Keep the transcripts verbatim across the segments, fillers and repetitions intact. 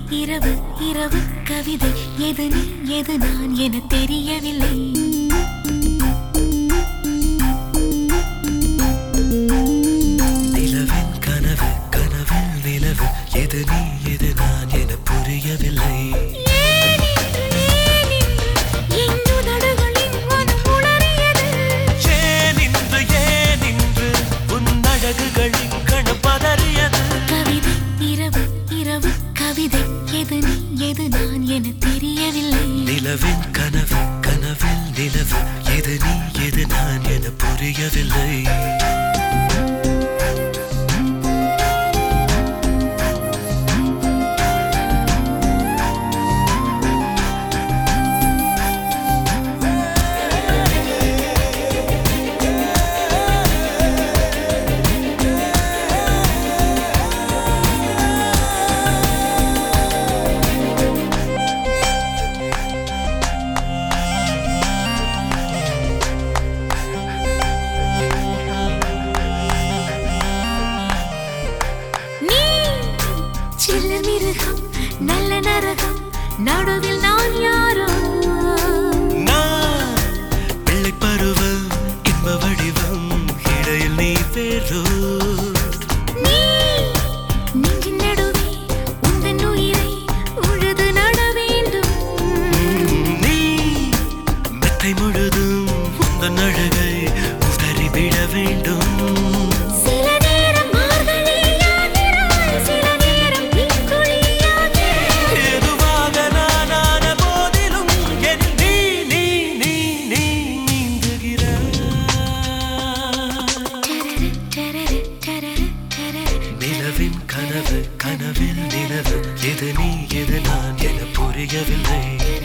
இரவு இரவு கவிதை எது நீ எது நான் என தெரியவில்லை. நிலவின் கனவு கனவில் நிலவு எது நீ எது நான் என புரியவில்லை. நிலவின் கனவு கனவில் நிலவு எது நீ எது நான் என புரியவில்லை. நல்ல நரகம் நடுவில் நான் யாரோ நான் பிள்ளை பருவம் இன்ப வடிவம் இடையில் நீ பேரோ நீ நெஞ்சின் நடுவே உந்தன் உயிரை உழுது நட வேண்டும். நீ மெத்தை முழுதும் உந்தன் அழகை உதறி விட வேண்டும். நிலவின் கனவு கனவில் நிலவு எது நீ எது நான் என புரியவில்லை.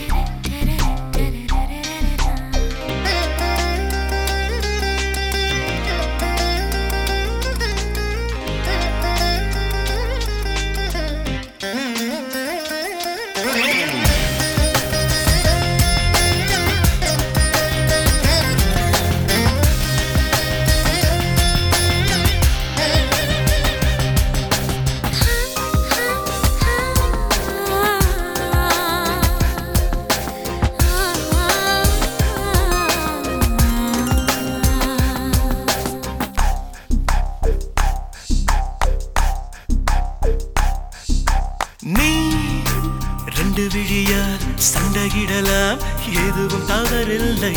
நீ ரெண்டு விழியால் சண்டையிடலாம் எதுவும் தவறில்லை.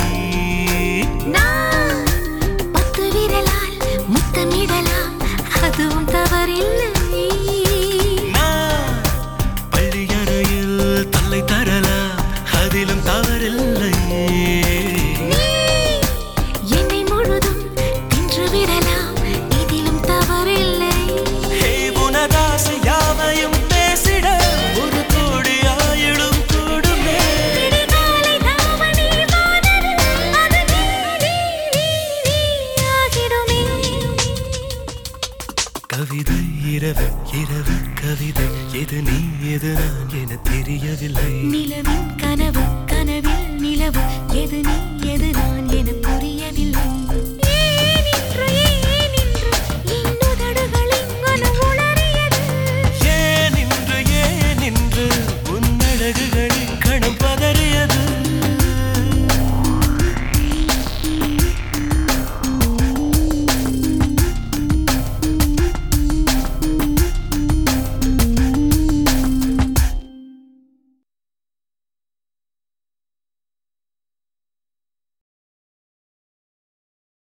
நான் பத்து விரலால் முத்தமிடலாம் அதுவும் தவறில்லை. நான் பள்ளியறையில் தலை தரலாம் அதிலும் தவறில்லை. என்னை முழுதும் தின்று விடலாம் இதிலும் தவறில்லை. உனதாசை யாவையும் ஒரு கோடி ஆயிடும் கூடுமே. கவிதை இரவு இரவு கவிதை எது நீ எது நான் என தெரியவில்லை. நிலவின் கனவு கனவில் நிலவு எது நீ எது நான் என புரியவில்லை.